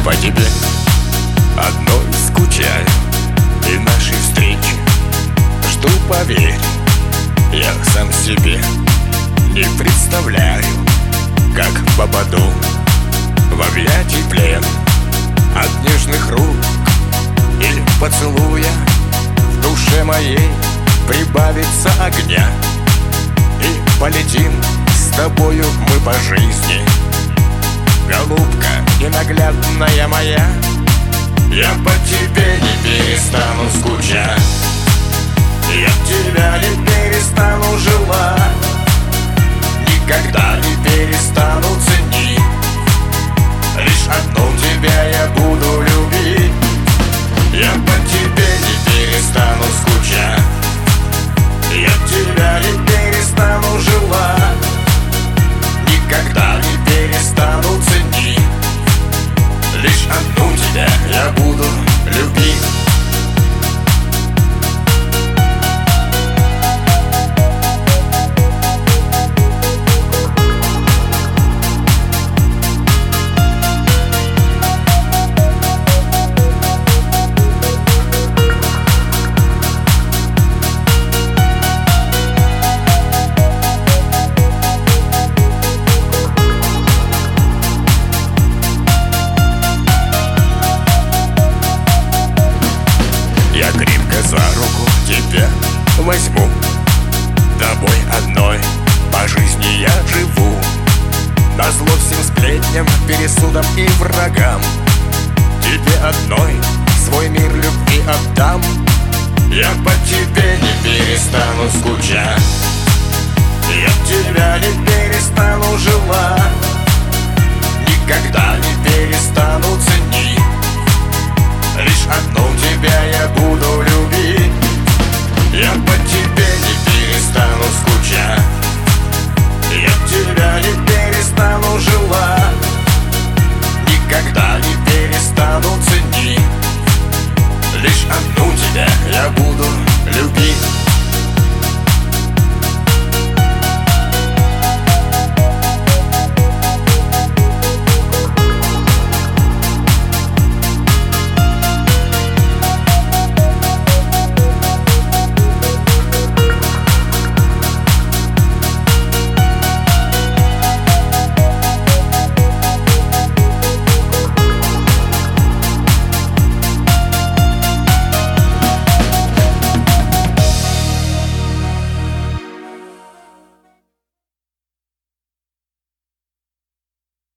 по тебе одной скучаю, и нашей встречи жду, поверь. Я сам себе не представляю, как попаду в объятий плен от нежных рук и поцелуя. В душе моей прибавится огня, и полетим с тобою мы по жизни. Голубка ненаглядная моя, я по тебе не перестану скучать, я тебя не перестану желать, никогда не перестану ценить. Лишь одну тебя я буду любить. Я по тебе не перестану скучать, я тебя не перестану желать, никогда не перестану ценить. Лишь одну тебя я буду любить. Я крепко за руку тебя возьму, тобой одной по жизни я живу. Назло всем сплетням, пересудам и врагам, тебе одной свой мир любви отдам. Я по тебе не перестану скучать, я тебя не перестану желать,